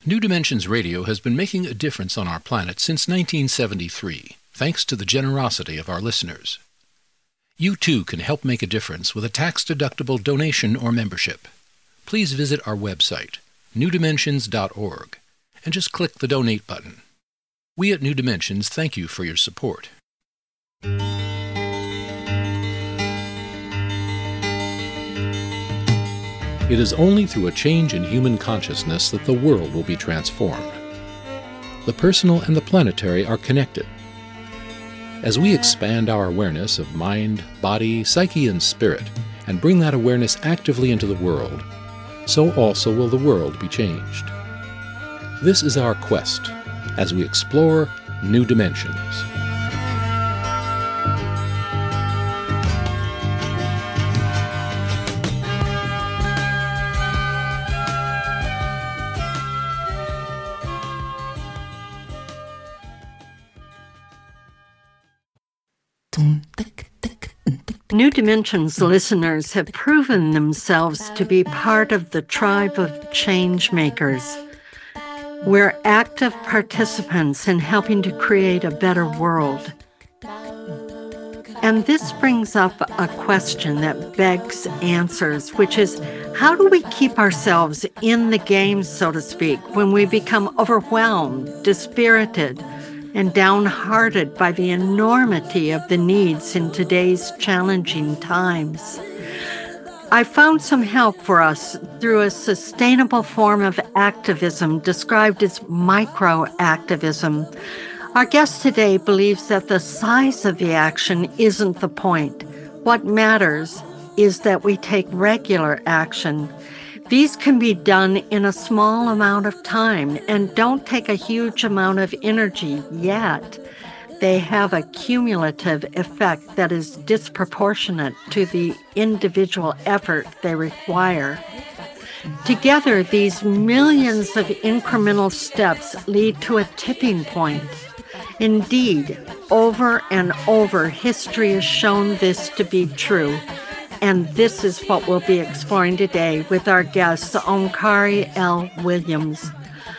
New Dimensions Radio has been making a difference on our planet since 1973, thanks to the generosity of our listeners. You too can help make a difference with a tax-deductible donation or membership. Please visit our website, newdimensions.org, and just click the Donate button. We at New Dimensions thank you for your support. It is only through a change in human consciousness that the world will be transformed. The personal and the planetary are connected. As we expand our awareness of mind, body, psyche, and spirit, and bring that awareness actively into the world, so also will the world be changed. This is our quest as we explore new dimensions. New Dimensions listeners have proven themselves to be part of the tribe of change makers. We're active participants in helping to create a better world. And this brings up a question that begs answers, which is, how do we keep ourselves in the game, so to speak, when we become overwhelmed, dispirited, and downhearted by the enormity of the needs in today's challenging times? I found some help for us through a sustainable form of activism described as micro-activism. Our guest today believes that the size of the action isn't the point. What matters is that we take regular action. These can be done in a small amount of time and don't take a huge amount of energy yet. They have a cumulative effect that is disproportionate to the individual effort they require. Together, these millions of incremental steps lead to a tipping point. Indeed, over and over, history has shown this to be true. And this is what we'll be exploring today with our guest, Omkari L. Williams.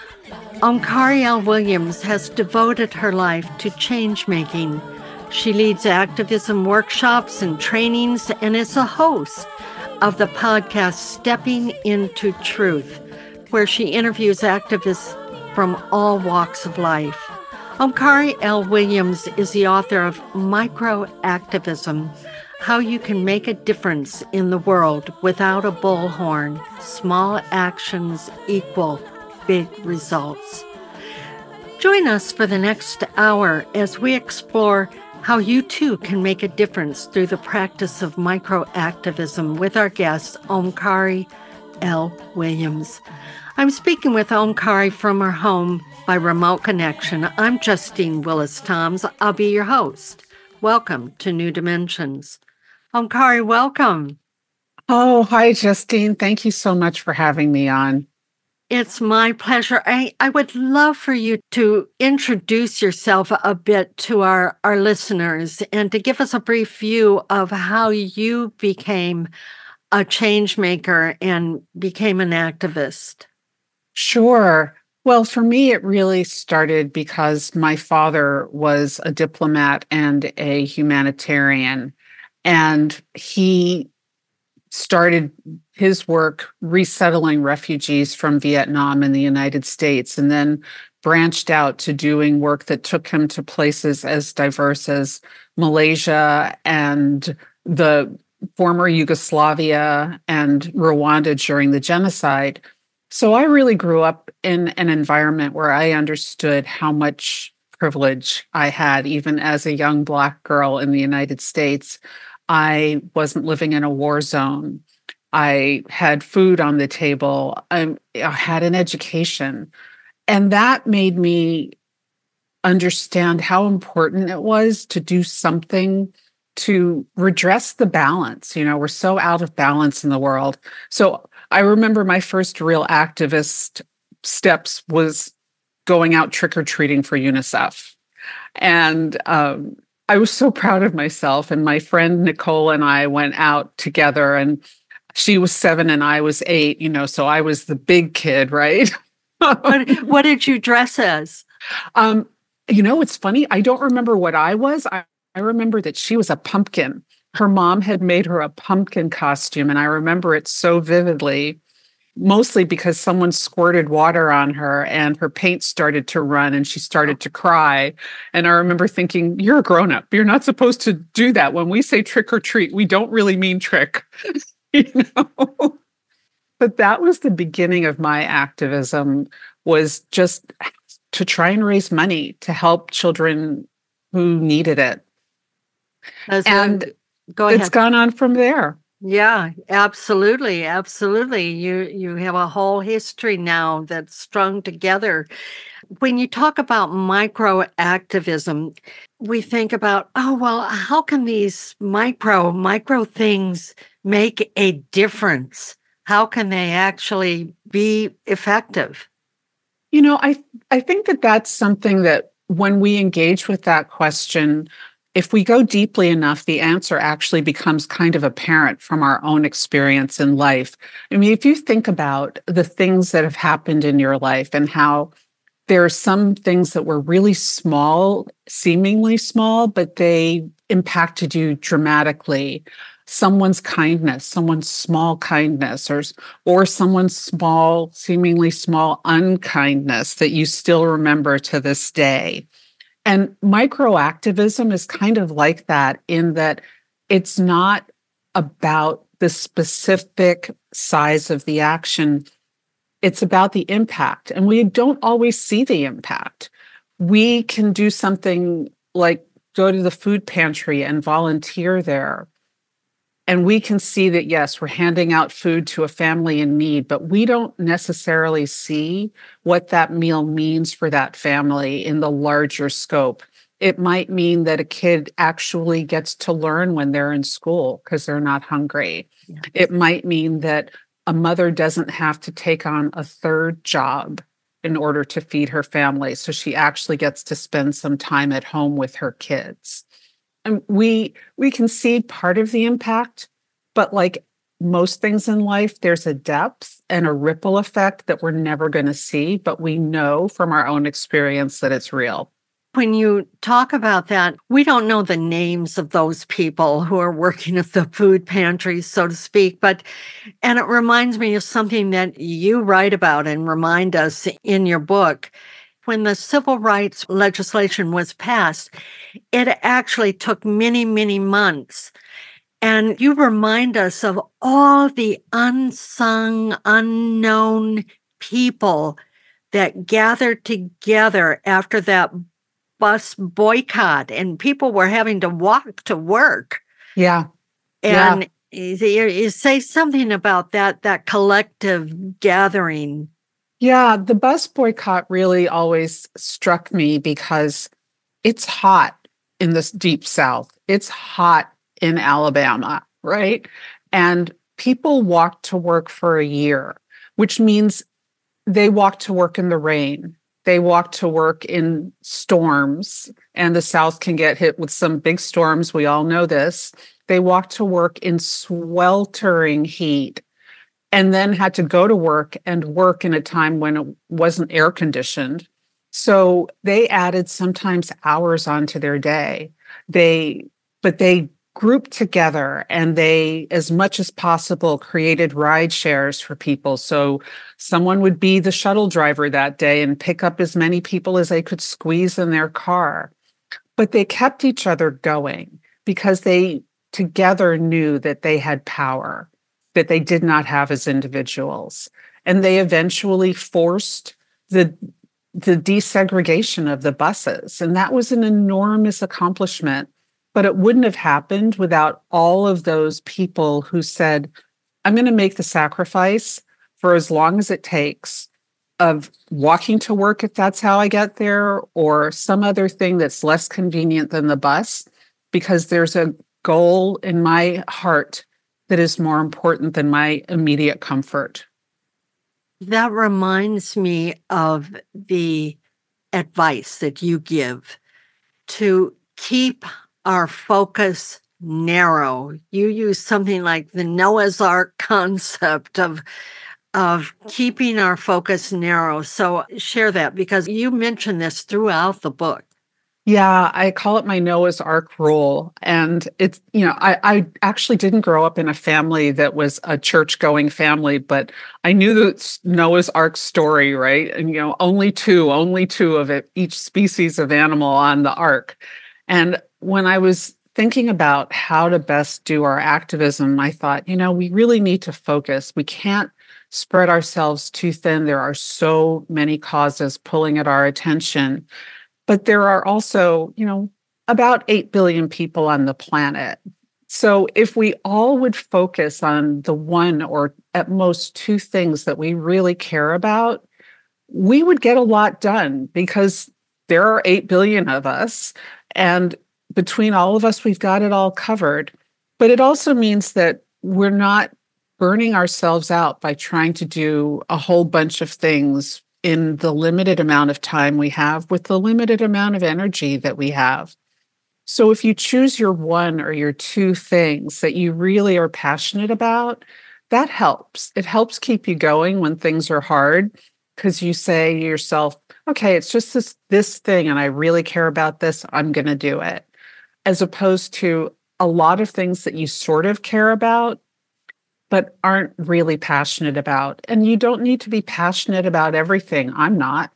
Omkari L. Williams has devoted her life to change-making. She leads activism workshops and trainings and is a host of the podcast Stepping into Truth, where she interviews activists from all walks of life. Omkari L. Williams is the author of Micro-Activism, How You Can Make a Difference in the World Without a Bullhorn. Small actions equal big results. Join us for the next hour as we explore how you too can make a difference through the practice of micro-activism with our guest, Omkari L. Williams. I'm speaking with Omkari from her home by remote connection. I'm Justine Willis-Toms. I'll be your host. Welcome to New Dimensions. Omkari, welcome. Oh, hi, Justine. Thank you so much for having me on. It's my pleasure. I would love for you to introduce yourself a bit to our listeners and to give us a brief view of how you became a change maker and became an activist. Sure. Well, for me, it really started because my father was a diplomat and a humanitarian, and he started his work resettling refugees from Vietnam in the United States, and then branched out to doing work that took him to places as diverse as Malaysia and the former Yugoslavia and Rwanda during the genocide. So I really grew up in an environment where I understood how much privilege I had, even as a young Black girl in the United States. I wasn't living in a war zone. I had food on the table. I had an education. And that made me understand how important it was to do something to redress the balance. You know, we're so out of balance in the world. So I remember my first real activist steps was going out trick-or-treating for UNICEF. And I was so proud of myself. And my friend Nicole and I went out together, and she was 7 and I was 8, you know, so I was the big kid, right? What did you dress as? Um, it's funny. I don't remember what I was. I remember that she was a pumpkin. Her mom had made her a pumpkin costume, and I remember it so vividly, mostly because someone squirted water on her and her paint started to run and she started to cry. And I remember thinking, you're a grown-up. You're not supposed to do that. When we say trick or treat, we don't really mean trick. you know? But that was the beginning of my activism, was just to try and raise money to help children who needed it. And go ahead. It's gone on from there. Yeah, absolutely. Absolutely. You have a whole history now that's strung together. When you talk about micro activism, we think about, oh, well, how can these micro things make a difference? How can they actually be effective? I think that that's something that when we engage with that question, if we go deeply enough, the answer actually becomes kind of apparent from our own experience in life. I mean, if you think about the things that have happened in your life and how there are some things that were really small, seemingly small, but they impacted you dramatically. Someone's kindness, someone's small kindness, or someone's small, seemingly small unkindness that you still remember to this day. And microactivism is kind of like that, in that it's not about the specific size of the action. It's about the impact. And we don't always see the impact. We can do something like go to the food pantry and volunteer there. And we can see that, yes, we're handing out food to a family in need, but we don't necessarily see what that meal means for that family in the larger scope. It might mean that a kid actually gets to learn when they're in school because they're not hungry. Yes. It might mean that a mother doesn't have to take on a third job in order to feed her family, so she actually gets to spend some time at home with her kids. And we can see part of the impact, but like most things in life, there's a depth and a ripple effect that we're never going to see, but we know from our own experience that it's real. When you talk about that, we don't know the names of those people who are working at the food pantries, so to speak, and it reminds me of something that you write about and remind us in your book. When the civil rights legislation was passed, it actually took many, many months. And you remind us of all the unsung, unknown people that gathered together after that bus boycott, and people were having to walk to work. Yeah. And you say something about that collective gathering. Yeah, the bus boycott really always struck me because it's hot in this deep South. It's hot in Alabama, right? And people walked to work for a year, which means they walked to work in the rain. They walked to work in storms, and the South can get hit with some big storms. We all know this. They walked to work in sweltering heat, and then had to go to work and work in a time when it wasn't air conditioned. So they added sometimes hours onto their day. But they grouped together, and they, as much as possible, created ride shares for people. So someone would be the shuttle driver that day and pick up as many people as they could squeeze in their car. But they kept each other going because they together knew that they had power that they did not have as individuals. And they eventually forced the desegregation of the buses. And that was an enormous accomplishment. But it wouldn't have happened without all of those people who said, I'm going to make the sacrifice for as long as it takes of walking to work if that's how I get there, or some other thing that's less convenient than the bus, because there's a goal in my heart that is more important than my immediate comfort. That reminds me of the advice that you give to keep our focus narrow. You use something like the Noah's Ark concept of of keeping our focus narrow. So share that, because you mentioned this throughout the book. Yeah, I call it my Noah's Ark rule. And it's, I actually didn't grow up in a family that was a church-going family, but I knew the Noah's Ark story, right? And, only two of it, each species of animal on the ark. And when I was thinking about how to best do our activism, I thought, we really need to focus. We can't spread ourselves too thin. There are so many causes pulling at our attention. But there are also, about 8 billion people on the planet. So if we all would focus on the one or at most two things that we really care about, we would get a lot done, because there are 8 billion of us. And between all of us, we've got it all covered. But it also means that we're not burning ourselves out by trying to do a whole bunch of things in the limited amount of time we have with the limited amount of energy that we have. So if you choose your one or your two things that you really are passionate about, that helps. It helps keep you going when things are hard, because you say to yourself, okay, it's just this thing and I really care about this, I'm going to do it. As opposed to a lot of things that you sort of care about but aren't really passionate about. And you don't need to be passionate about everything. I'm not.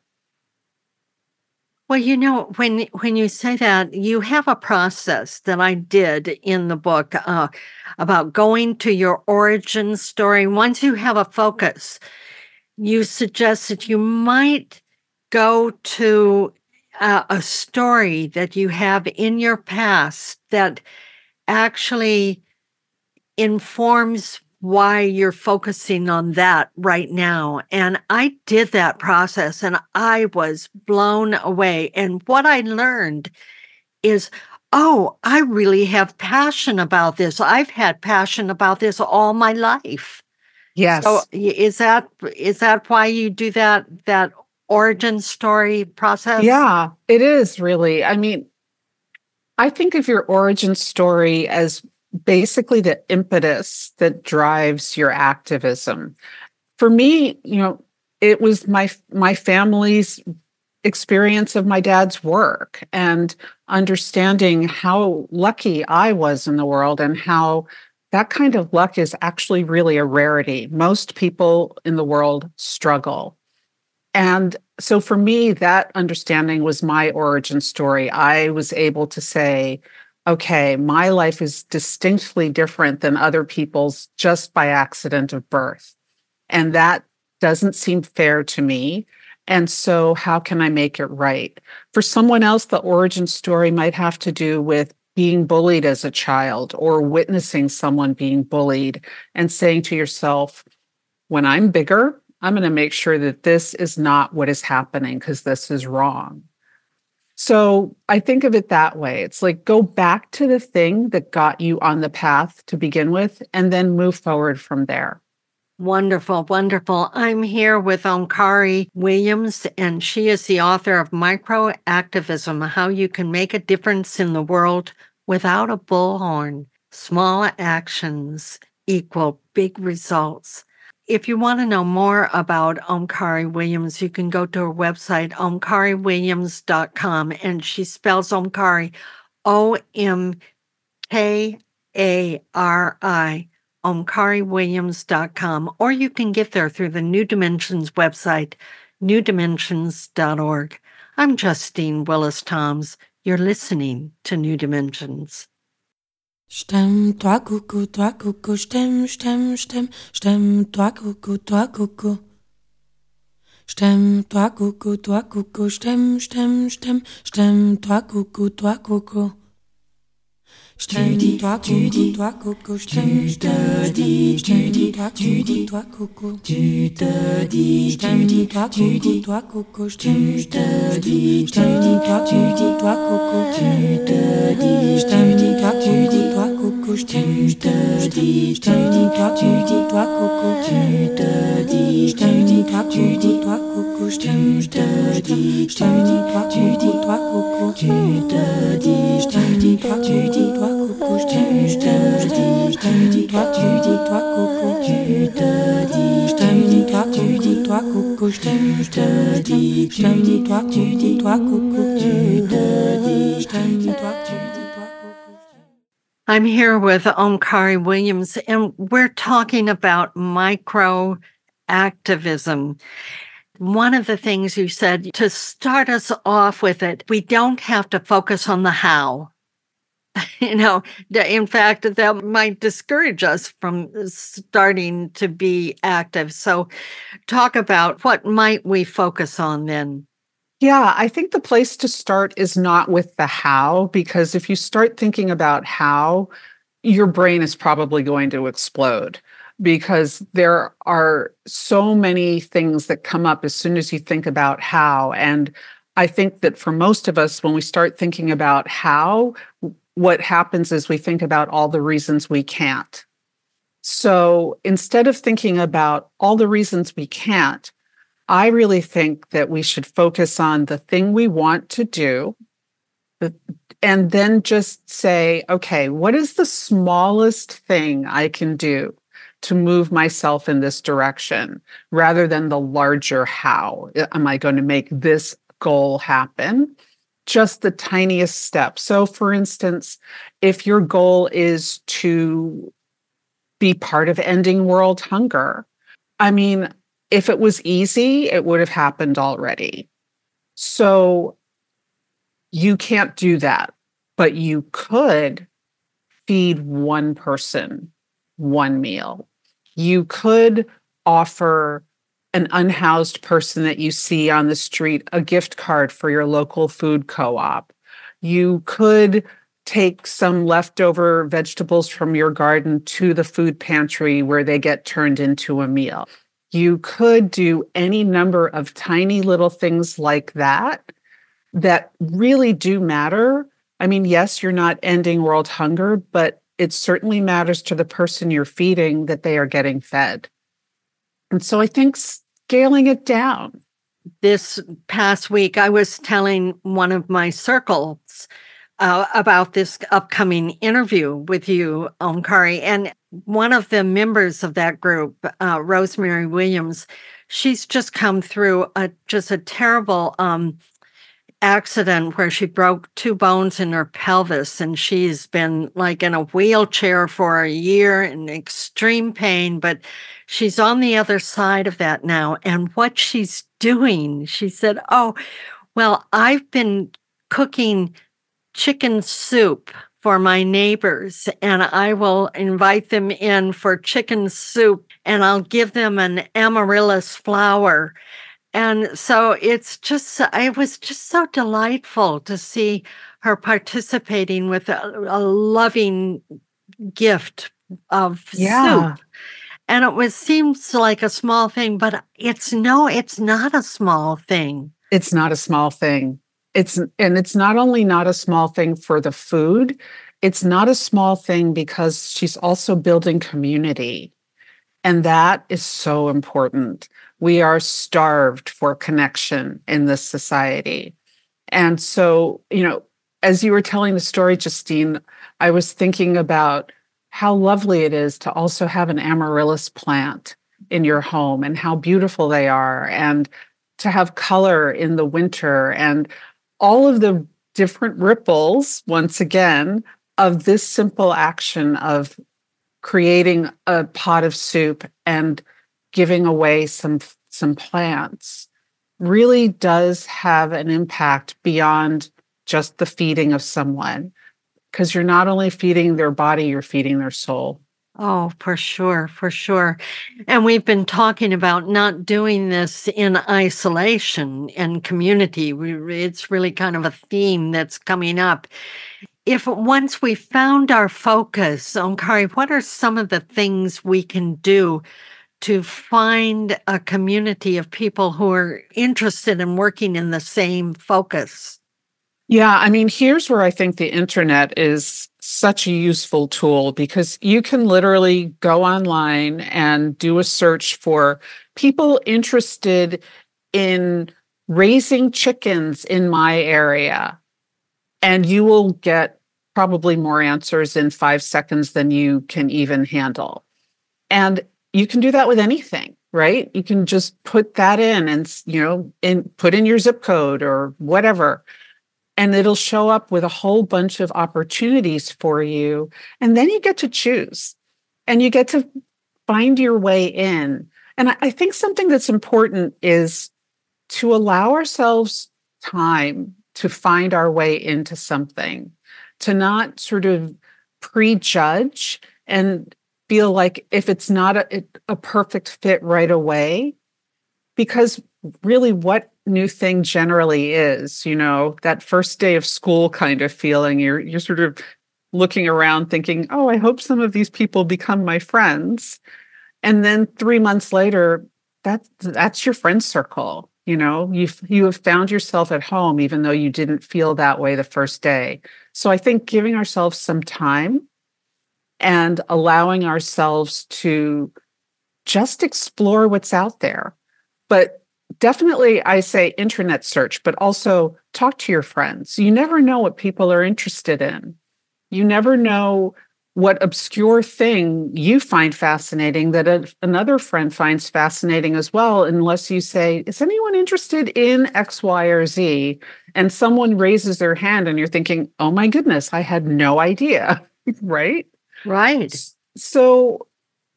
Well, when you say that, you have a process that I did in the book about going to your origin story. Once you have a focus, you suggest that you might go to a story that you have in your past that actually informs why you're focusing on that right now. And I did that process and I was blown away. And what I learned is, oh, I really have passion about this. I've had passion about this all my life. Yes. So is that why you do that origin story process? Yeah, it is really. I mean, I think of your origin story as basically the impetus that drives your activism. For me, it was my family's experience of my dad's work and understanding how lucky I was in the world and how that kind of luck is actually really a rarity. Most people in the world struggle. And so for me, that understanding was my origin story. I was able to say, okay, my life is distinctly different than other people's just by accident of birth. And that doesn't seem fair to me. And so how can I make it right? For someone else, the origin story might have to do with being bullied as a child or witnessing someone being bullied and saying to yourself, when I'm bigger, I'm going to make sure that this is not what is happening because this is wrong. So I think of it that way. It's like go back to the thing that got you on the path to begin with and then move forward from there. Wonderful, wonderful. I'm here with Omkari Williams, and she is the author of Microactivism, How You Can Make a Difference in the World Without a Bullhorn. Small actions equal big results. If you want to know more about Omkari Williams, you can go to her website, omkariwilliams.com, and she spells Omkari, O-M-K-A-R-I, omkariwilliams.com, or you can get there through the New Dimensions website, newdimensions.org. I'm Justine Willis-Toms. You're listening to New Dimensions. Stem, toi coucou, stem, stem, stem, stem, toi coucou, stem, toi coucou, stem, stem, stem, stem, toi coucou, stem, toi coucou, stem, stem, stem, toi coucou, tu te dis, stem, toi coucou, stem, stem, stem, toi coucou, tu te dis, stem, toi coucou. coco, je te dis, toi coco, je te dis, toi coco, je te dis, toi coco, je te dis, toi coco, je te dis, toi coco, je te dis, toi coco, je te dis, toi coco, je te dis, I'm here with Omkari Williams, and we're talking about micro activism. One of the things you said, to start us off with it, we don't have to focus on the how. In fact, that might discourage us from starting to be active. So talk about what might we focus on then? Yeah, I think the place to start is not with the how, because if you start thinking about how, your brain is probably going to explode, because there are so many things that come up as soon as you think about how. And I think that for most of us, when we start thinking about how, what happens is we think about all the reasons we can't. So instead of thinking about all the reasons we can't, I really think that we should focus on the thing we want to do, and then just say, okay, what is the smallest thing I can do to move myself in this direction, rather than the larger how am I going to make this goal happen? Just the tiniest step. So for instance, if your goal is to be part of ending world hunger, if it was easy, it would have happened already. So you can't do that, but you could feed one person one meal. You could offer an unhoused person that you see on the street a gift card for your local food co-op. You could take some leftover vegetables from your garden to the food pantry where they get turned into a meal. You could do any number of tiny little things like that really do matter. Yes, you're not ending world hunger, but it certainly matters to the person you're feeding that they are getting fed. And so I think scaling it down. This past week, I was telling one of my circles about this upcoming interview with you, Omkari, and one of the members of that group, Rosemary Williams, she's just come through a terrible accident where she broke 2 bones in her pelvis, and she's been like in a wheelchair for a year in extreme pain, but she's on the other side of that now. And what she's doing, she said, oh, well, I've been cooking chicken soup for my neighbors, and I will invite them in for chicken soup, and I'll give them an amaryllis flower. And so it was just so delightful to see her participating with a loving gift of soup. And it seems like a small thing, but it's not a small thing. It's not a small thing. It's not only not a small thing for the food, it's not a small thing because she's also building community. And that is so important. We are starved for connection in this society. And so, as you were telling the story, Justine, I was thinking about how lovely it is to also have an amaryllis plant in your home and how beautiful they are, and to have color in the winter, and all of the different ripples, once again, of this simple action of creating a pot of soup and giving away some plants really does have an impact beyond just the feeding of someone, because you're not only feeding their body, you're feeding their soul. Oh, for sure, for sure. And we've been talking about not doing this in isolation and community. It's really kind of a theme that's coming up. If once we found our focus, Omkari, what are some of the things we can do to find a community of people who are interested in working in the same focus? Yeah, here's where I think the internet is such a useful tool because you can literally go online and do a search for people interested in raising chickens in my area, and you will get probably more answers in 5 seconds than you can even handle. And you can do that with anything, right? You can just put that in and, put in your zip code or whatever, and it'll show up with a whole bunch of opportunities for you. And then you get to choose and you get to find your way in. And I think something that's important is to allow ourselves time to find our way into something, to not sort of prejudge and feel like if it's not a perfect fit right away, because really what new thing generally is, that first day of school kind of feeling, you're sort of looking around thinking, oh, I hope some of these people become my friends. And then 3 months later, that's your friend circle. You have found yourself at home, even though you didn't feel that way the first day. So I think giving ourselves some time and allowing ourselves to just explore what's out there. But definitely, I say internet search, but also talk to your friends. You never know what people are interested in. You never know what obscure thing you find fascinating that another friend finds fascinating as well, unless you say, is anyone interested in X, Y, or Z? And someone raises their hand and you're thinking, oh my goodness, I had no idea, right? Right. So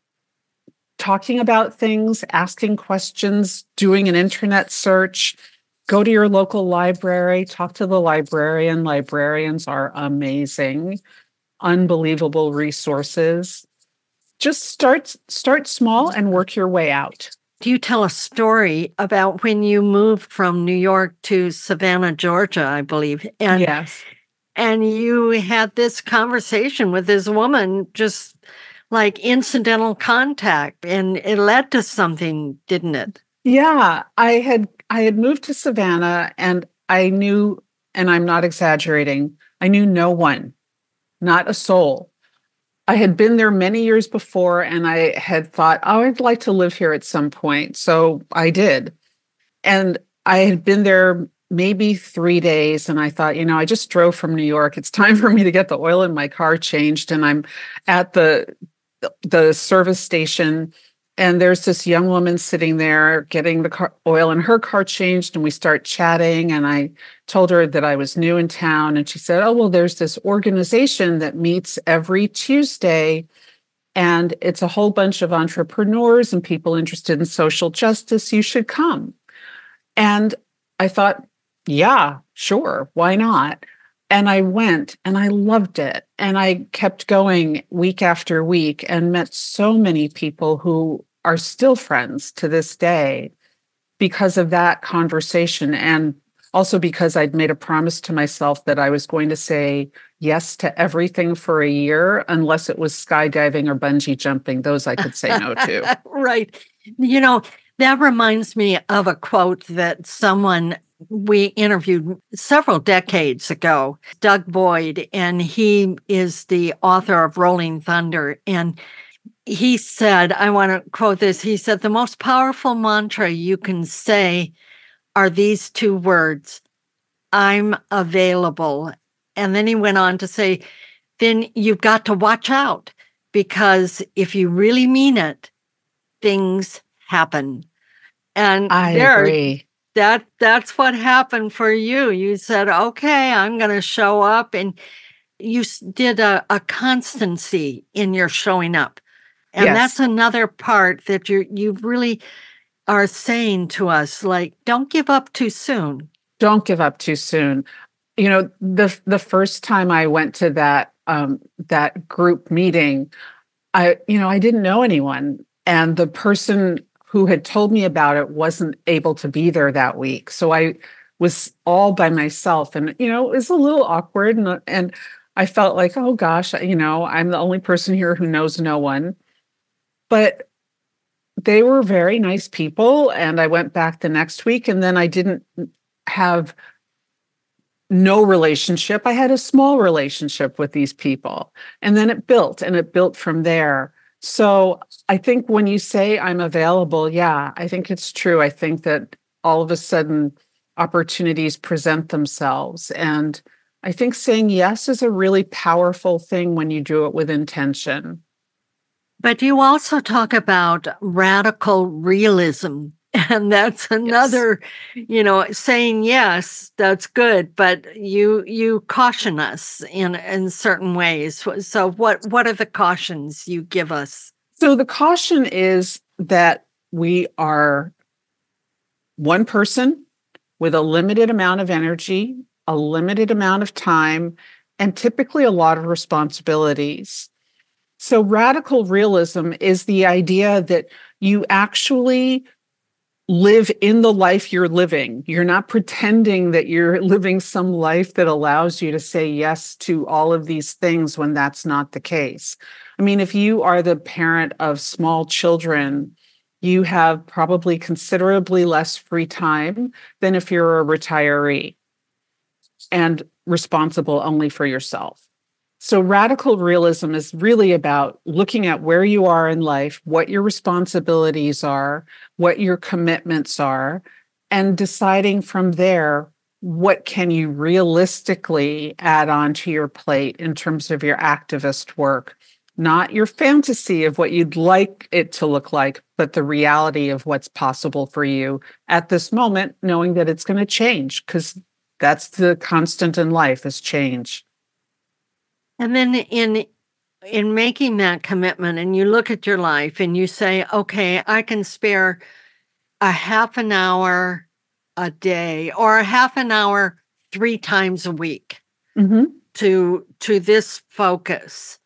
talking about things, asking questions, doing an internet search, go to your local library, talk to the librarian. Librarians are amazing, unbelievable resources. Just start small and work your way out. You tell a story about when you moved from New York to Savannah, Georgia, I believe. And, yes. And you had this conversation with this woman, just like incidental contact, and it led to something, didn't it? Yeah, I had moved to Savannah, and I knew, and I'm not exaggerating, I knew no one, not a soul. I had been there many years before, and I had thought, oh, I'd like to live here at some point. So I did. And I had been there maybe 3 days, and I thought, I just drove from New York. It's time for me to get the oil in my car changed. And I'm at the service station, and there's this young woman sitting there getting the oil in her car changed, and we start chatting, and I told her that I was new in town, and she said, oh, well, there's this organization that meets every Tuesday, and it's a whole bunch of entrepreneurs and people interested in social justice. You should come. And I thought, yeah, sure, why not? And I went and I loved it. And I kept going week after week and met so many people who are still friends to this day because of that conversation. And also because I'd made a promise to myself that I was going to say yes to everything for a year, unless it was skydiving or bungee jumping. Those I could say no to. Right. That reminds me of a quote that someone we interviewed several decades ago, Doug Boyd, and he is the author of Rolling Thunder. And he said, I want to quote this, he said, the most powerful mantra you can say are these 2 words, I'm available. And then he went on to say, then you've got to watch out, because if you really mean it, things happen. And I agree. That's what happened for you. You said, okay, I'm going to show up. And you did a constancy in your showing up. And yes. That's another part that you really are saying to us, like, don't give up too soon. Don't give up too soon. The first time I went to that group meeting, I didn't know anyone. And the person who had told me about it wasn't able to be there that week. So I was all by myself, and, it was a little awkward. And I felt like, oh gosh, I'm the only person here who knows no one. But they were very nice people. And I went back the next week, and then I didn't have no relationship. I had a small relationship with these people. And then it built from there. So I think when you say I'm available, yeah, I think it's true. I think that all of a sudden opportunities present themselves. And I think saying yes is a really powerful thing when you do it with intention. But you also talk about radical realism. And that's another, saying yes, that's good, but you caution us in certain ways. So what are the cautions you give us? So the caution is that we are one person with a limited amount of energy, a limited amount of time, and typically a lot of responsibilities. So radical realism is the idea that you actually live in the life you're living. You're not pretending that you're living some life that allows you to say yes to all of these things when that's not the case. I mean, if you are the parent of small children, you have probably considerably less free time than if you're a retiree and responsible only for yourself. So radical realism is really about looking at where you are in life, what your responsibilities are, what your commitments are, and deciding from there, what can you realistically add on to your plate in terms of your activist work? Not your fantasy of what you'd like it to look like, but the reality of what's possible for you at this moment, knowing that it's going to change, because that's the constant in life, is change. And then in making that commitment, and you look at your life and you say, okay, I can spare a half an hour a day or a half an hour 3 times a week to this focus.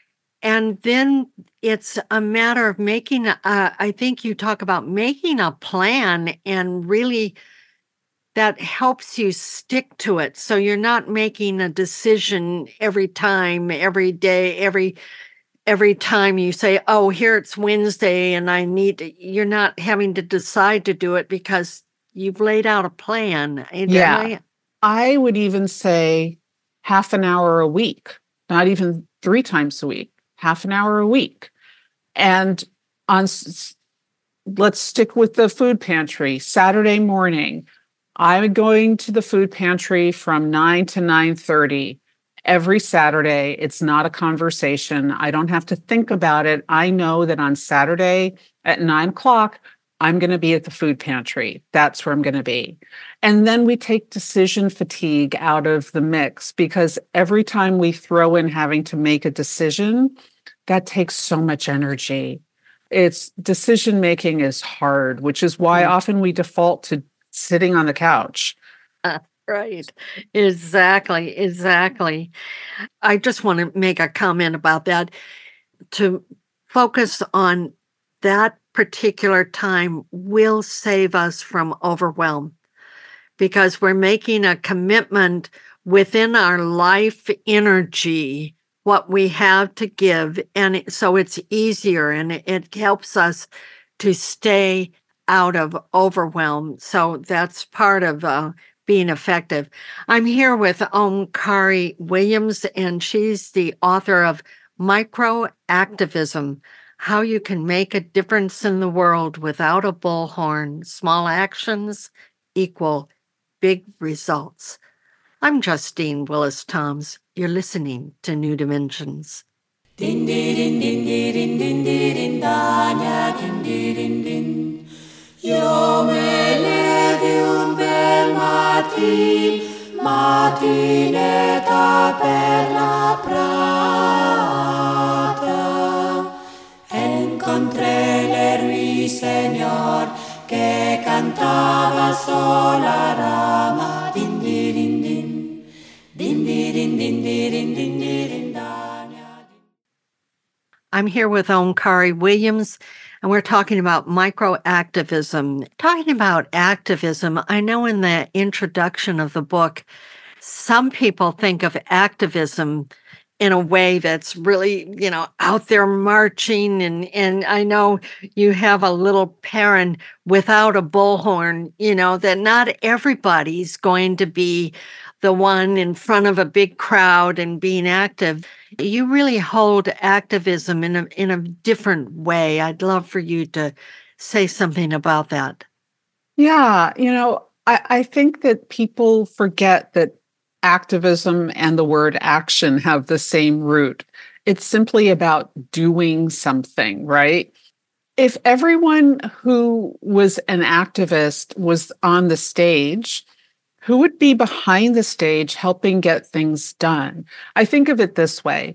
And then it's a matter of making, I think you talk about making a plan, and really that helps you stick to it. So you're not making a decision every time, every day, every time you say, oh, here it's Wednesday and you're not having to decide to do it because you've laid out a plan. Yeah. I would even say half an hour a week, not even 3 times a week, half an hour a week. And let's stick with the food pantry. Saturday morning, I'm going to the food pantry from 9 to 9:30 every Saturday. It's not a conversation. I don't have to think about it. I know that on Saturday at 9:00, I'm going to be at the food pantry. That's where I'm going to be. And then we take decision fatigue out of the mix, because every time we throw in having to make a decision, that takes so much energy. Decision making is hard, which is why often we default to sitting on the couch. Right. Exactly. I just want to make a comment about that. To focus on that particular time will save us from overwhelm, because we're making a commitment within our life energy, what we have to give. And so it's easier, and it helps us to stay out of overwhelm. So that's part of being effective. I'm here with Omkari Williams, and she's the author of Microactivism: How You Can Make a Difference in the World Without a Bullhorn. Small actions equal big results. I'm Justine Willis Toms. You're listening to New Dimensions. Io me levi un bel matinetta per la prata, encontré le ruisseñor che cantava sola rama, din din din din din din din din din din. I'm here with Omkari Williams, and we're talking about microactivism. Talking about activism, I know in the introduction of the book, some people think of activism in a way that's really, out there marching. And I know you have a little parent without a bullhorn, that not everybody's going to be the one in front of a big crowd and being active. You really hold activism in a different way. I'd love for you to say something about that. Yeah, I think that people forget that activism and the word action have the same root. It's simply about doing something, right? If everyone who was an activist was on the stage, who would be behind the stage helping get things done? I think of it this way.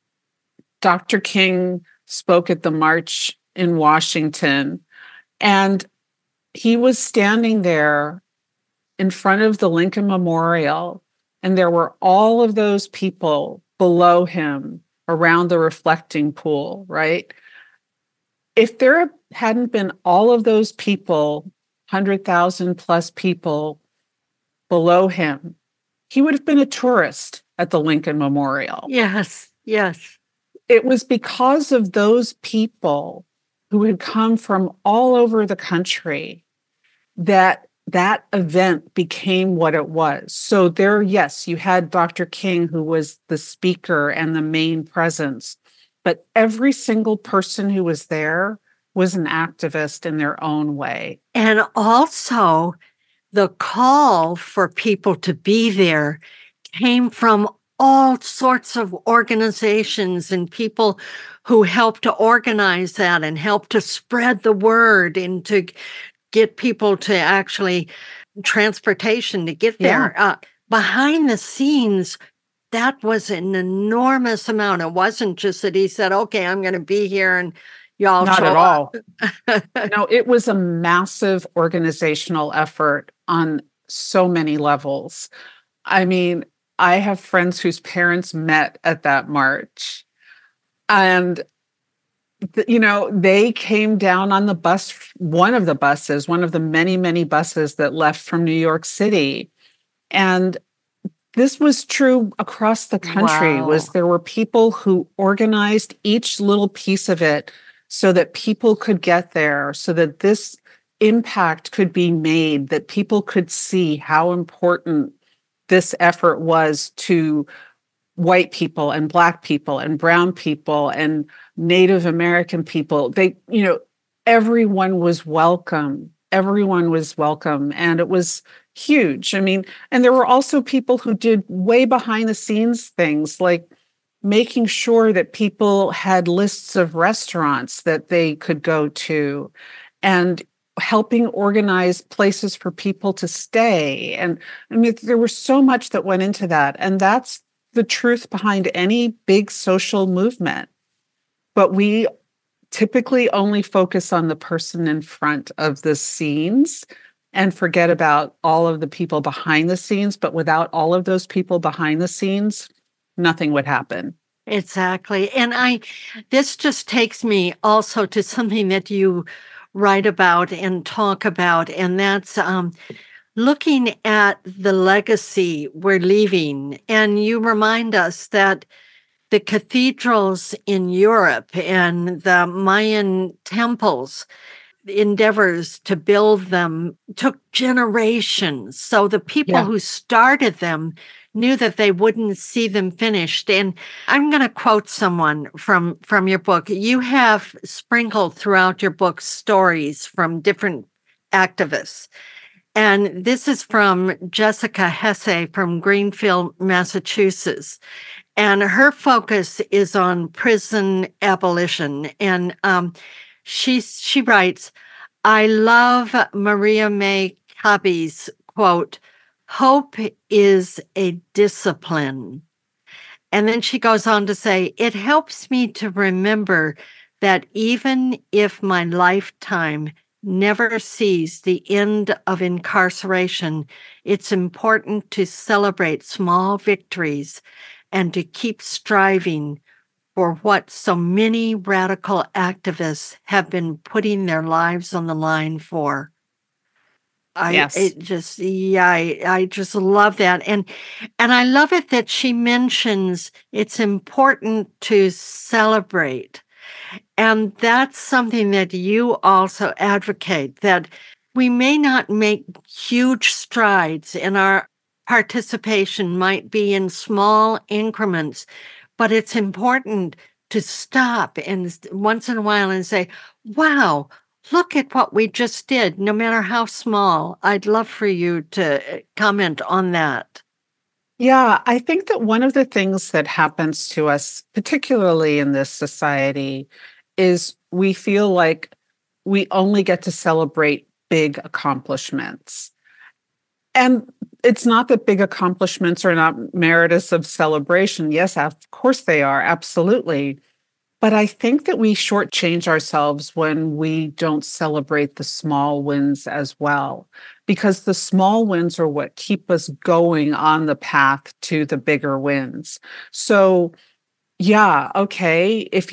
Dr. King spoke at the march in Washington, and he was standing there in front of the Lincoln Memorial, and there were all of those people below him around the reflecting pool, right? If there hadn't been all of those people, 100,000 plus people below him, he would have been a tourist at the Lincoln Memorial. Yes. It was because of those people who had come from all over the country that event became what it was. So there, yes, you had Dr. King, who was the speaker and the main presence, but every single person who was there was an activist in their own way. And also, the call for people to be there came from all sorts of organizations and people who helped to organize that and helped to spread the word and to get people to actually transportation to get there. Yeah. Behind the scenes, that was an enormous amount. It wasn't just that he said, okay, I'm going to be here and y'all Not show at all. up. No, it was a massive organizational effort on so many levels. I mean, I have friends whose parents met at that march, and they came down on the bus, one of the many, many buses that left from New York City. And this was true across the country. Wow. There were people who organized each little piece of it so that people could get there, so that this impact could be made, that people could see how important this effort was to white people and Black people and brown people and Native American people. Everyone was welcome. Everyone was welcome. And it was huge. I mean, and there were also people who did way behind the scenes things, like making sure that people had lists of restaurants that they could go to, and helping organize places for people to stay. And I mean, there was so much that went into that. And that's the truth behind any big social movement. But we typically only focus on the person in front of the scenes and forget about all of the people behind the scenes. But without all of those people behind the scenes, nothing would happen. Exactly. And this just takes me also to something that you write about and talk about, and that's looking at the legacy we're leaving. And you remind us that the cathedrals in Europe and the Mayan temples, the endeavors to build them took generations. So the people who started them knew that they wouldn't see them finished. And I'm going to quote someone from your book. You have sprinkled throughout your book stories from different activists. And this is from Jessica Hesse from Greenfield, Massachusetts. And her focus is on prison abolition. And she writes, I love Maria May Cobby's quote, "Hope is a discipline." And then she goes on to say, it helps me to remember that even if my lifetime never sees the end of incarceration, it's important to celebrate small victories and to keep striving for what so many radical activists have been putting their lives on the line for. Yes. I just love that. And I love it that she mentions it's important to celebrate. And that's something that you also advocate, that we may not make huge strides in our participation, might be in small increments, but it's important to stop and once in a while and say, wow, look at what we just did, no matter how small. I'd love for you to comment on that. Yeah, I think that one of the things that happens to us, particularly in this society, is we feel like we only get to celebrate big accomplishments. And it's not that big accomplishments are not meritorious of celebration. Yes, of course they are, absolutely. But I think that we shortchange ourselves when we don't celebrate the small wins as well, because the small wins are what keep us going on the path to the bigger wins. So, yeah, okay, if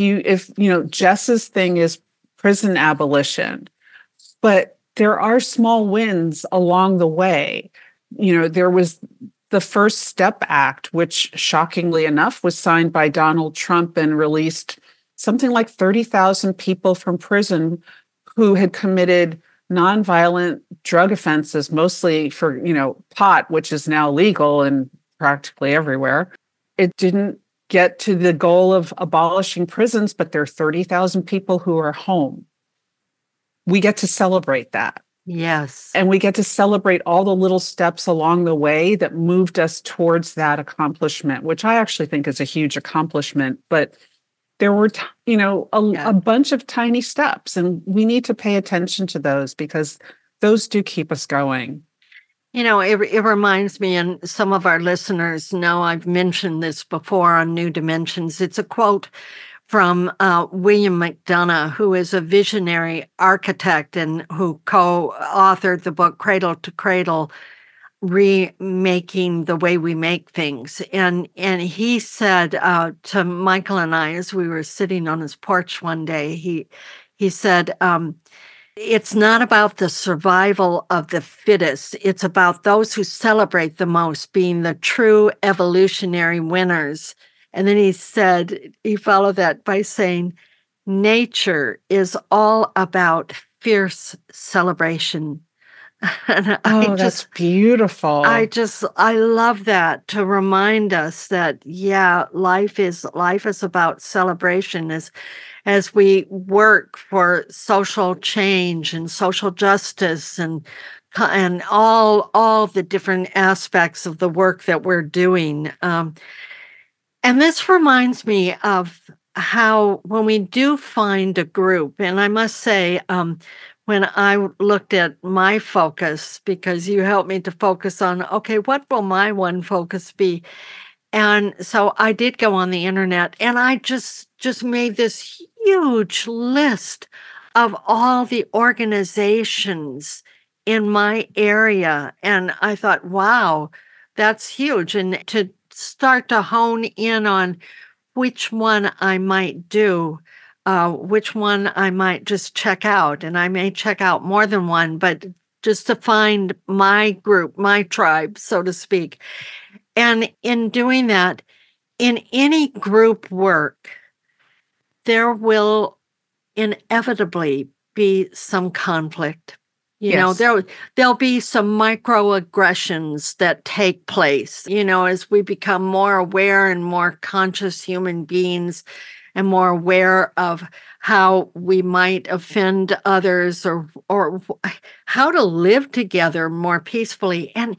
Jess's thing is prison abolition, but there are small wins along the way. There was the First Step Act, which shockingly enough was signed by Donald Trump and released something like 30,000 people from prison who had committed nonviolent drug offenses, mostly for, pot, which is now legal and practically everywhere. It didn't get to the goal of abolishing prisons, but there are 30,000 people who are home. We get to celebrate that. Yes. And we get to celebrate all the little steps along the way that moved us towards that accomplishment, which I actually think is a huge accomplishment. But there were, a bunch of tiny steps, and we need to pay attention to those because those do keep us going. It reminds me, and some of our listeners know I've mentioned this before on New Dimensions. It's a quote from William McDonough, who is a visionary architect and who co-authored the book Cradle to Cradle, Remaking the Way We Make Things. And he said to Michael and I, as we were sitting on his porch one day, he said, it's not about the survival of the fittest. It's about those who celebrate the most being the true evolutionary winners. And then he followed that by saying, nature is all about fierce celebration. And that's beautiful. I love that, to remind us that, life is about celebration as we work for social change and social justice and all the different aspects of the work that we're doing. And this reminds me of how when we do find a group, and I must say, when I looked at my focus, because you helped me to focus on, okay, what will my one focus be? And so I did go on the internet and I just made this huge list of all the organizations in my area. And I thought, wow, that's huge. And to start to hone in on which one I might do, which one I might just check out. And I may check out more than one, but just to find my group, my tribe, so to speak. And in doing that, in any group work, there will inevitably be some conflict. There'll be some microaggressions that take place, as we become more aware and more conscious human beings and more aware of how we might offend others or how to live together more peacefully. And,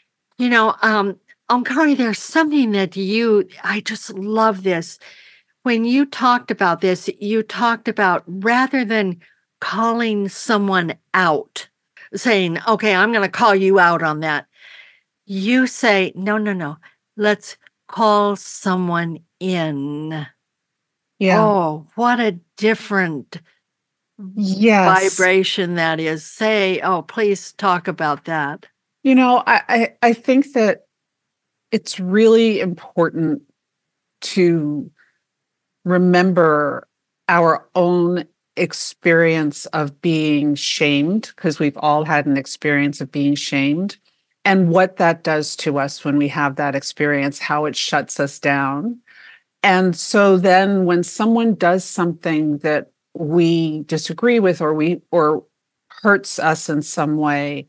Omkari, there's something that I just love this. When you talked about this, you talked about rather than calling someone out, saying, okay, I'm going to call you out on that. You say, no, let's call someone in. Yeah. Oh, what a different vibration that is. Say, oh, please talk about that. I think that it's really important to remember our own experience of being shamed, because we've all had an experience of being shamed, and what that does to us when we have that experience, how it shuts us down. And so then when someone does something that we disagree with or hurts us in some way,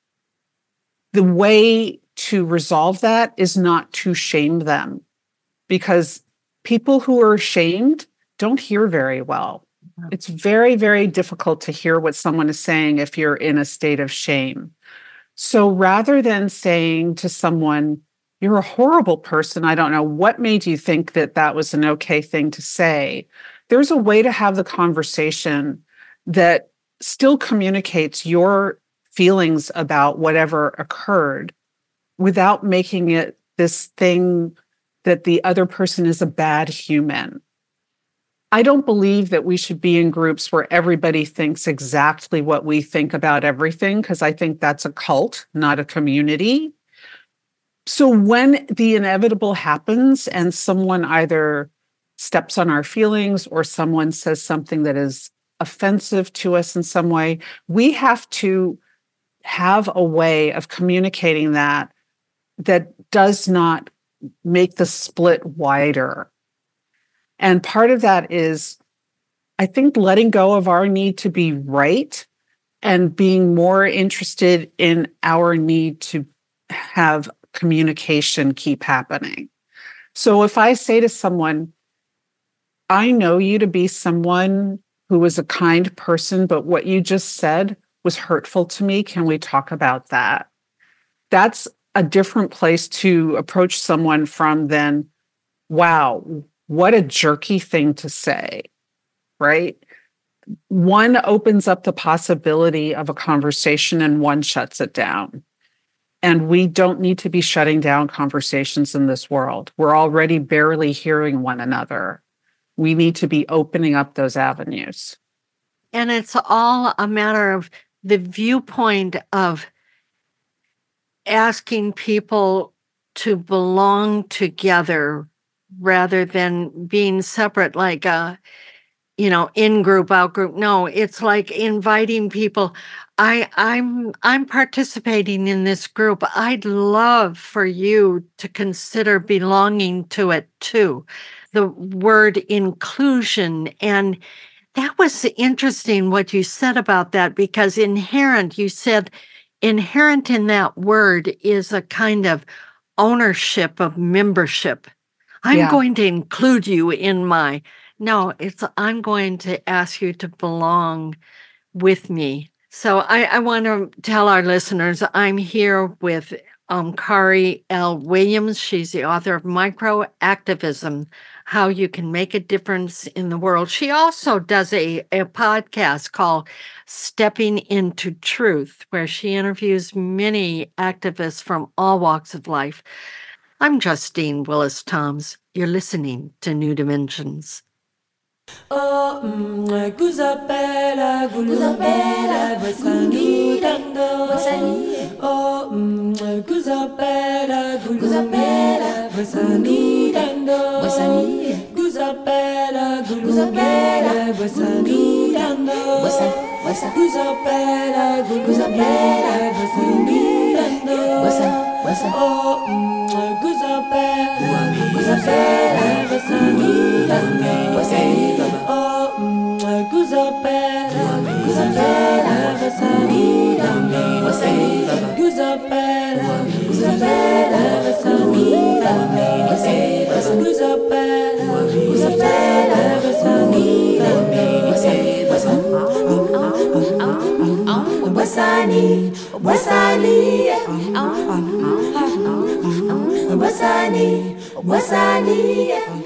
the way to resolve that is not to shame them, because people who are shamed don't hear very well. It's very, very difficult to hear what someone is saying if you're in a state of shame. So rather than saying to someone, "You're a horrible person, I don't know what made you think that that was an okay thing to say," there's a way to have the conversation that still communicates your feelings about whatever occurred without making it this thing that the other person is a bad human. I don't believe that we should be in groups where everybody thinks exactly what we think about everything, because I think that's a cult, not a community. So when the inevitable happens and someone either steps on our feelings or someone says something that is offensive to us in some way, we have to have a way of communicating that does not make the split wider. And part of that is, I think, letting go of our need to be right and being more interested in our need to have communication keep happening. So if I say to someone, "I know you to be someone who is a kind person, but what you just said was hurtful to me. Can we talk about that?" That's a different place to approach someone from than, "Wow, what a jerky thing to say," right? One opens up the possibility of a conversation and one shuts it down. And we don't need to be shutting down conversations in this world. We're already barely hearing one another. We need to be opening up those avenues. And it's all a matter of the viewpoint of asking people to belong together rather than being separate, like in group, out group. No, it's like inviting people. I'm participating in this group. I'd love for you to consider belonging to it too. The word inclusion. And that was interesting what you said about that, because you said inherent in that word is a kind of ownership of membership. I'm going to include you in no, I'm going to ask you to belong with me. So I want to tell our listeners, I'm here with Kari L. Williams. She's the author of Microactivism, How You Can Make a Difference in the World. She also does a podcast called Stepping into Truth, where she interviews many activists from all walks of life. I'm Justine Willis Toms. You're listening to New Dimensions. Oh, Guzapela, Guzapela, Bossani, Bossani. Oh, Guzapela, Guzapela, Bossani, Bossani. Guzapela, Guzapela, Bossani, Bossani. Guzapela, Guzapela, Bossani, Bossani. Oh, Guzapela, Guzapela, Bossani, Bossani. Oh, Guzapela, Guzapela, Bossani, Bossani. Guzapela, Guzapela, Bossani, Bossani. Guzapela, Guzapela, Bossani, Bossani. Bossani, Bossani, Bossani, Bossani.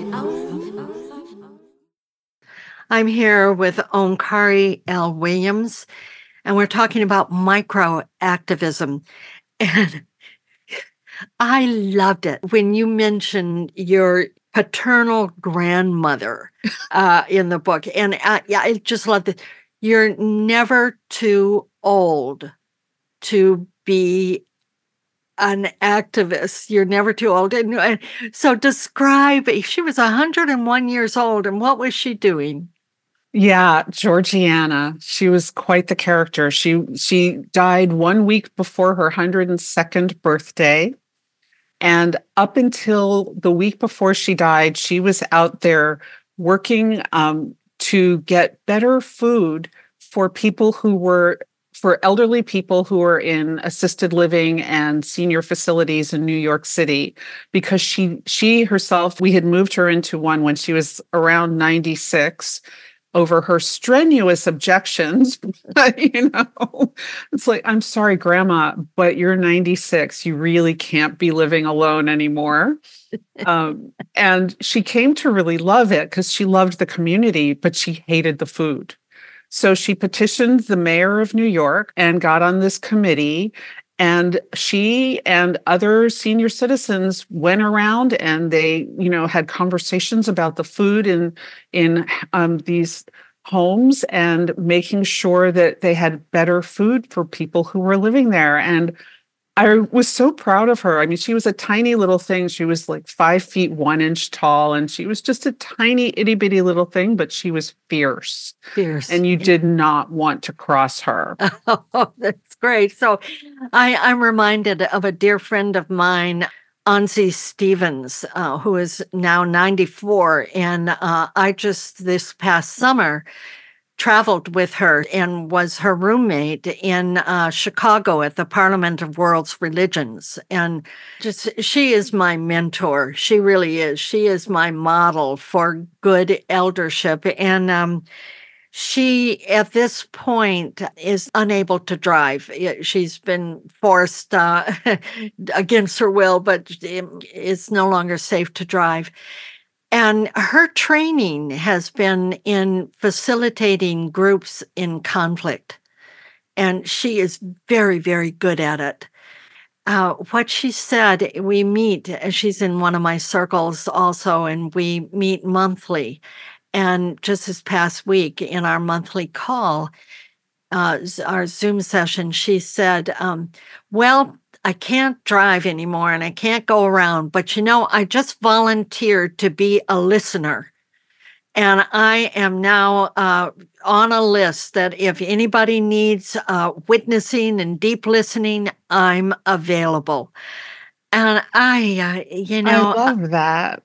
I'm here with Kari L. Williams, and we're talking about microactivism. And I loved it when you mentioned your paternal grandmother in the book. And I just loved it. You're never too old to be an activist. You're never too old. And so describe, she was 101 years old, and what was she doing? Yeah, Georgiana. She was quite the character. She died 1 week before her 102nd birthday. And up until the week before she died, she was out there working to get better food for for elderly people who were in assisted living and senior facilities in New York City, because she herself, we had moved her into one when she was around 96 over her strenuous objections. But, it's like, I'm sorry, Grandma, but you're 96. You really can't be living alone anymore. And she came to really love it because she loved the community, but she hated the food. So she petitioned the mayor of New York and got on this committee. And she and other senior citizens went around and they, had conversations about the food in these homes and making sure that they had better food for people who were living there. And I was so proud of her. I mean, she was a tiny little thing. She was like 5 feet 1 inch tall, and she was just a tiny itty bitty little thing, but she was fierce. Fierce. And you did not want to cross her. Oh, that's great. So I'm reminded of a dear friend of mine, Anzi Stevens, who is now 94. And I just this past summer traveled with her and was her roommate in Chicago at the Parliament of World's Religions. And she is my mentor. She really is. She is my model for good eldership. And she, at this point, is unable to drive. She's been forced against her will, but it's no longer safe to drive. And her training has been in facilitating groups in conflict. And she is very, very good at it. What she said, we meet, she's in one of my circles also, and we meet monthly. And just this past week in our monthly call, our Zoom session, she said, well, I can't drive anymore and I can't go around, but I just volunteered to be a listener. And I am now on a list that if anybody needs witnessing and deep listening, I'm available. And I love that.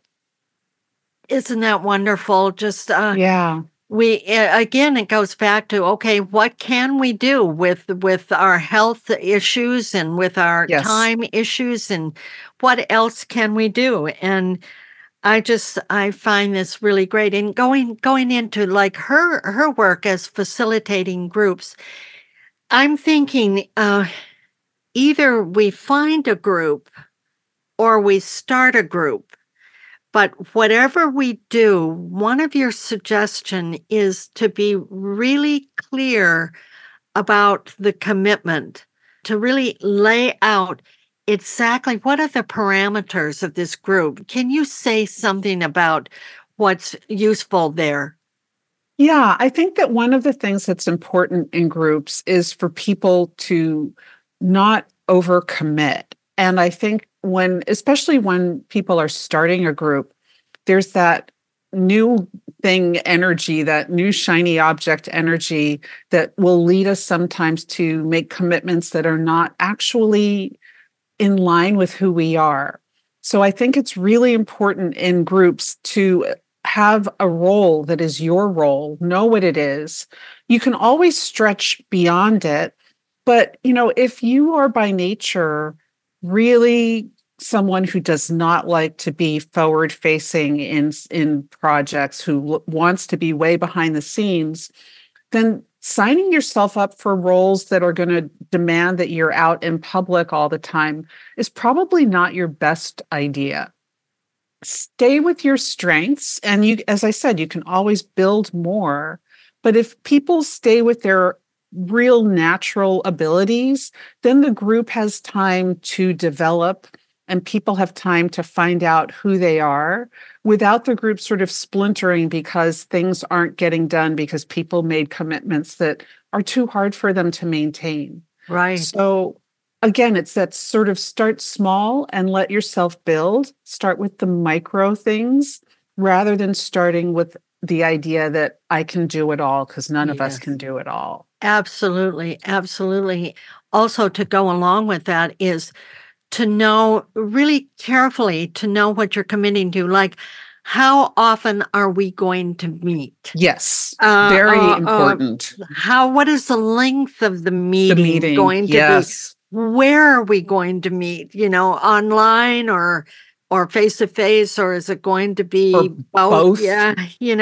Isn't that wonderful? Just, yeah. Again, it goes back to, okay, what can we do with our health issues and with our time issues, and what else can we do? And I find this really great. And going into like her work as facilitating groups, I'm thinking either we find a group or we start a group. But whatever we do, one of your suggestions is to be really clear about the commitment, to really lay out exactly what are the parameters of this group. Can you say something about what's useful there? Yeah, I think that one of the things that's important in groups is for people to not overcommit. And I think especially when people are starting a group, there's that new thing energy, that new shiny object energy that will lead us sometimes to make commitments that are not actually in line with who we are. So I think it's really important in groups to have a role that is your role, know what it is. You can always stretch beyond it. But, if you are by nature really someone who does not like to be forward facing in projects, who wants to be way behind the scenes, then signing yourself up for roles that are going to demand that you're out in public all the time is probably not your best idea. Stay with your strengths. And you, as I said, you can always build more. But if people stay with their real natural abilities, then the group has time to develop and people have time to find out who they are without the group sort of splintering because things aren't getting done because people made commitments that are too hard for them to maintain. Right. So again, it's that sort of start small and let yourself build. Start with the micro things rather than starting with the idea that I can do it all because none of us Yes. can do it all. Absolutely. Absolutely. Also, to go along with that is to know really carefully to know what you're committing to. Like, how often are we going to meet? Yes, Uh, very uh, uh, important. what is the length of the The meeting meeting, going to be? yes. Where are we going to meet? Online or face to face, or is it going to be Or both. Yeah,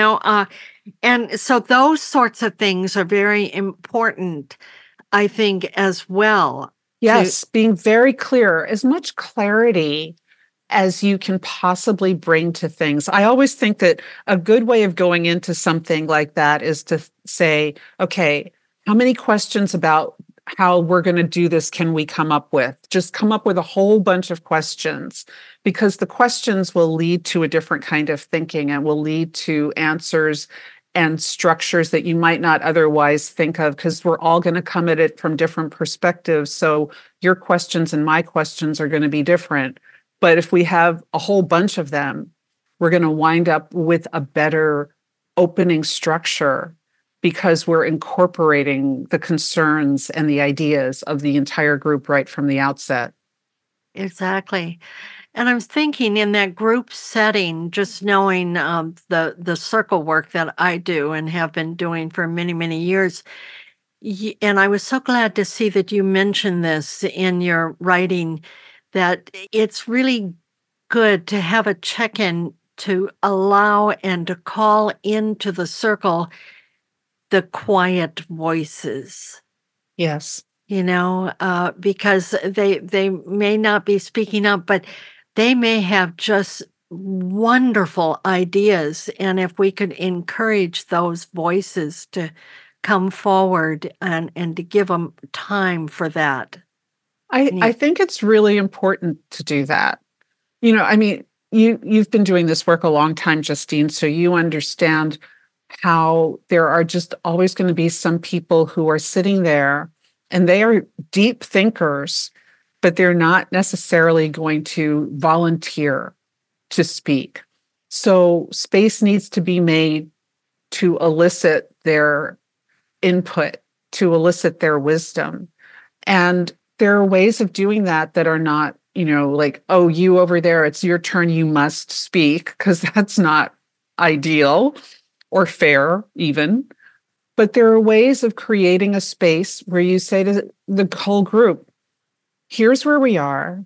and so those sorts of things are very important, I think, as well. Yes, being very clear, as much clarity as you can possibly bring to things. I always think that a good way of going into something like that is to say, okay, how many questions about how we're going to do this can we come up with? Just come up with a whole bunch of questions, because the questions will lead to a different kind of thinking and will lead to answers and structures that you might not otherwise think of, because we're all going to come at it from different perspectives. So your questions and my questions are going to be different. But if we have a whole bunch of them, we're going to wind up with a better opening structure, because we're incorporating the concerns and the ideas of the entire group right from the outset. Exactly. And I was thinking, in that group setting, just knowing the circle work that I do and have been doing for many, many years. And I was so glad to see that you mentioned this in your writing, that it's really good to have a check-in to allow and to call into the circle the quiet voices. Yes. Because they may not be speaking up, but they may have just wonderful ideas. And if we could encourage those voices to come forward and to give them time for that. I think it's really important to do that. You've been doing this work a long time, Justine, so you understand how there are just always going to be some people who are sitting there and they are deep thinkers, but they're not necessarily going to volunteer to speak. So space needs to be made to elicit their input, to elicit their wisdom. And there are ways of doing that that are not, like, oh, you over there, it's your turn, you must speak, because that's not ideal or fair even. But there are ways of creating a space where you say to the whole group, here's where we are.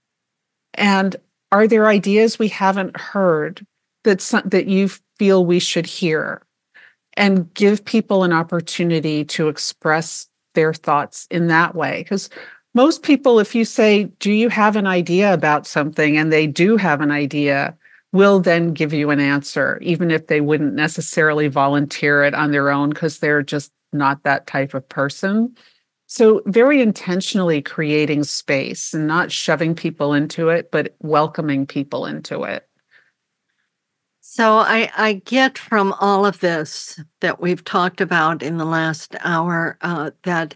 And are there ideas we haven't heard that you feel we should hear? And give people an opportunity to express their thoughts in that way. Because most people, if you say, do you have an idea about something? And they do have an idea, will then give you an answer, even if they wouldn't necessarily volunteer it on their own, because they're just not that type of person. So very intentionally creating space and not shoving people into it, but welcoming people into it. So I get from all of this that we've talked about in the last hour that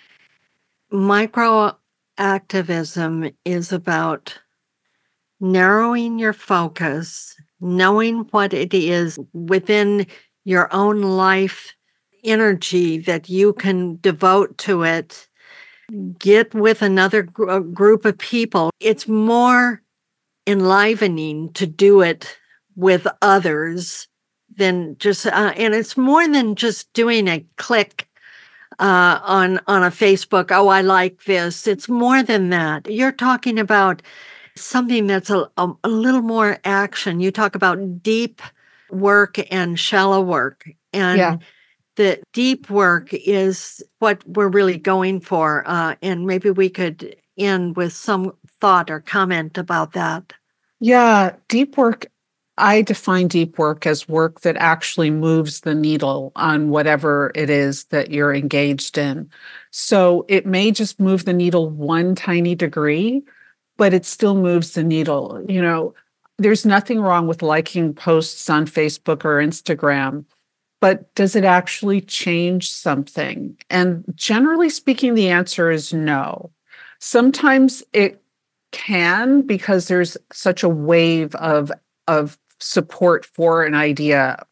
microactivism is about narrowing your focus, knowing what it is within your own life energy that you can devote to it. Get with another group of people. It's more enlivening to do it with others than just, and it's more than just doing a click on a Facebook. Oh, I like this. It's more than that. You're talking about something that's a little more action. You talk about deep work and shallow work, and the deep work is what we're really going for. And maybe we could end with some thought or comment about that. Yeah, deep work. I define deep work as work that actually moves the needle on whatever it is that you're engaged in. So it may just move the needle one tiny degree, but it still moves the needle. There's nothing wrong with liking posts on Facebook or Instagram, but does it actually change something? And generally speaking, the answer is no. Sometimes it can, because there's such a wave of support for an idea.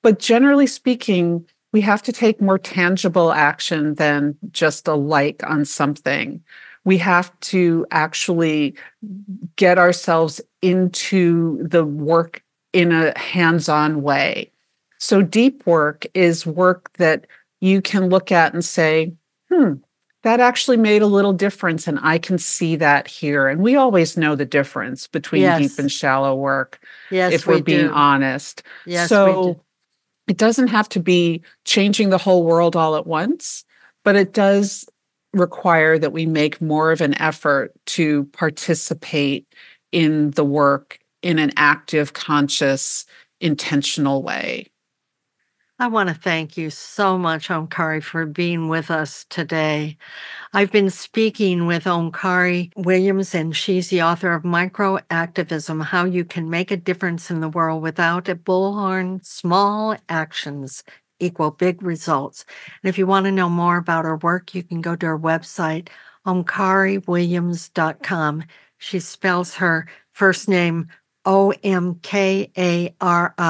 But generally speaking, we have to take more tangible action than just a like on something. We have to actually get ourselves into the work in a hands-on way. So deep work is work that you can look at and say, that actually made a little difference, and I can see that here. And we always know the difference between deep and shallow work, if we're being honest. Yes, so it doesn't have to be changing the whole world all at once, but it does require that we make more of an effort to participate in the work in an active, conscious, intentional way. I want to thank you so much, Omkari, for being with us today. I've been speaking with Omkari Williams, and she's the author of Microactivism, How You Can Make a Difference in the World Without a Bullhorn. Small actions equal big results. And if you want to know more about her work, you can go to her website, omkariwilliams.com. She spells her first name Omkari,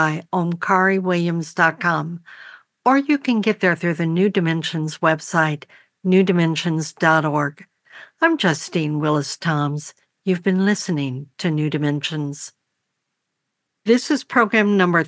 omkariwilliams.com. Or you can get there through the New Dimensions website, newdimensions.org. I'm Justine Willis-Toms. You've been listening to New Dimensions. This is program number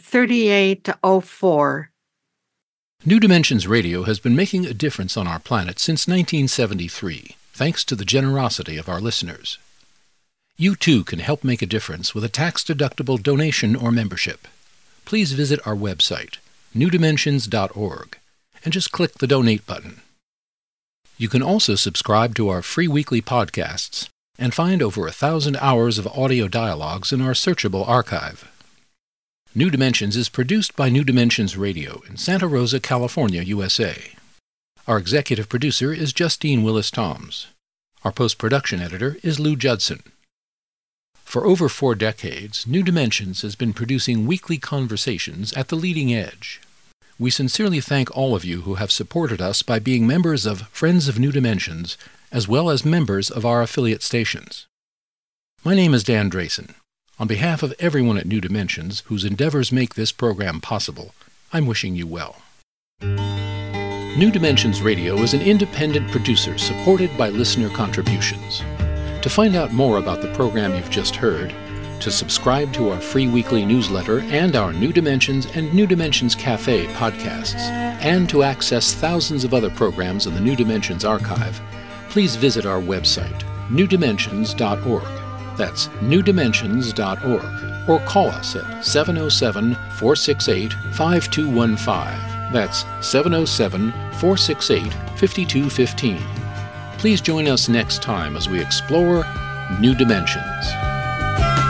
3804. New Dimensions Radio has been making a difference on our planet since 1973, thanks to the generosity of our listeners. You too can help make a difference with a tax-deductible donation or membership. Please visit our website, newdimensions.org, and just click the Donate button. You can also subscribe to our free weekly podcasts and find over 1,000 hours of audio dialogues in our searchable archive. New Dimensions is produced by New Dimensions Radio in Santa Rosa, California, USA. Our executive producer is Justine Willis-Toms. Our post-production editor is Lou Judson. For over 4 decades, New Dimensions has been producing weekly conversations at the leading edge. We sincerely thank all of you who have supported us by being members of Friends of New Dimensions, as well as members of our affiliate stations. My name is Dan Drayson. On behalf of everyone at New Dimensions whose endeavors make this program possible, I'm wishing you well. New Dimensions Radio is an independent producer supported by listener contributions. To find out more about the program you've just heard, to subscribe to our free weekly newsletter and our New Dimensions and New Dimensions Cafe podcasts, and to access thousands of other programs in the New Dimensions archive, please visit our website, newdimensions.org. That's newdimensions.org. Or call us at 707-468-5215. That's 707-468-5215. Please join us next time as we explore New Dimensions.